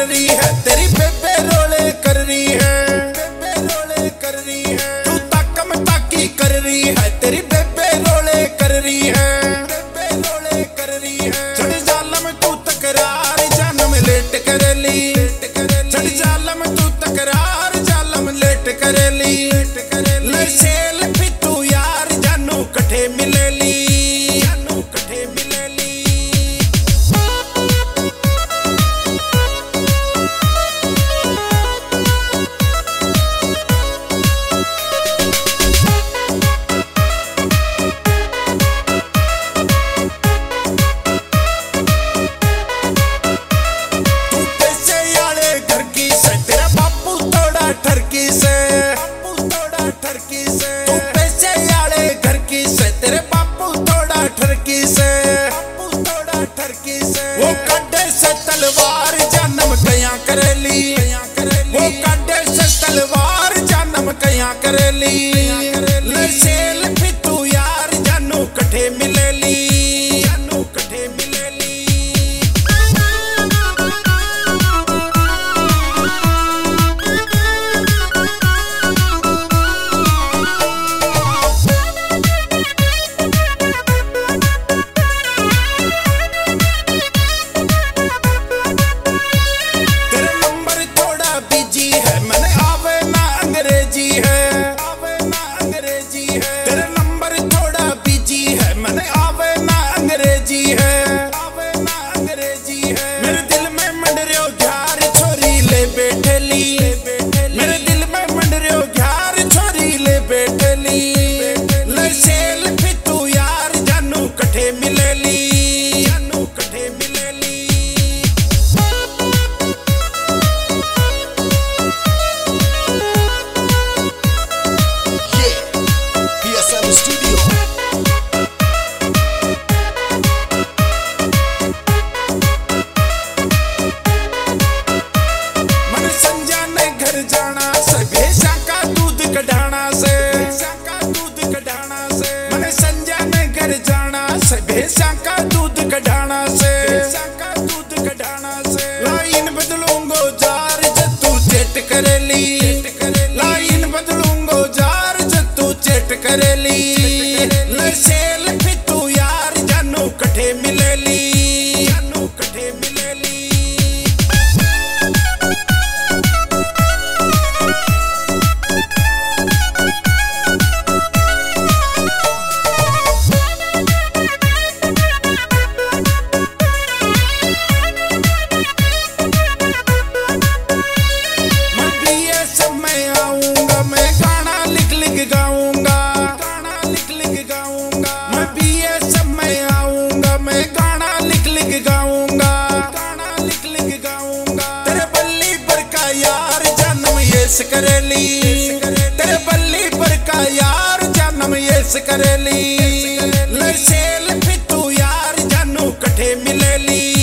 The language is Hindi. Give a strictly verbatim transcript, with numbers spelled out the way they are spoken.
कर रही है, तेरी बेबे रोले कर रही है, बेबे रोले कर रही है। तू ताकम ताकी कर रही है, तेरी बेबे रोले कर रही है, बेबे रोले कर रही है। चढ़ जालम तू तकरार जानम लेट कर ली, चढ़ जालम तू तकरार जालम लेट कर ली। लसेल भी तू यार जानू कठे मिले ली, जानू कठे मिले ली। ठरकी से बापू थोड़ा ठरकी से, तू पैसे वाले घर की से, तेरे बापू थोड़ा ठरकी से, बापू थोड़ा ठरकी से। वो काटे से तलवार जानम कया करेली, वो काटे से तलवार जानम कया करेली। लसेल भी तू यार जानू कठे मिलेली, जानू कठे मिलेली। मेरे दिल में मंड रहे हो घार छोरी ले बैठली। लसेल भी तू यार जानू कठे मिलेली, जानू कठे मिलेली। Yeah, P S M Studio. जाना से भैंसा का दूध कढ़ाना से, भैंसा का दूध कढ़ाना से। मैंने संजा ने घर जाना से भैंसा का दूध कढ़ाना से, भैंसा का दूध कढ़ाना से। लाइन बदलूंगो जार जत्तू चेट करेली, लाइन बदलूंगो जार जत्तू चेट करेली। लसेल भी तू यार जानू कठे मिलेली, जानू कठे मिलेली। करेली तेरे बल्ली पर का यार जानम येस करेली। लसेल भी तू यार जानू कठे मिलेली।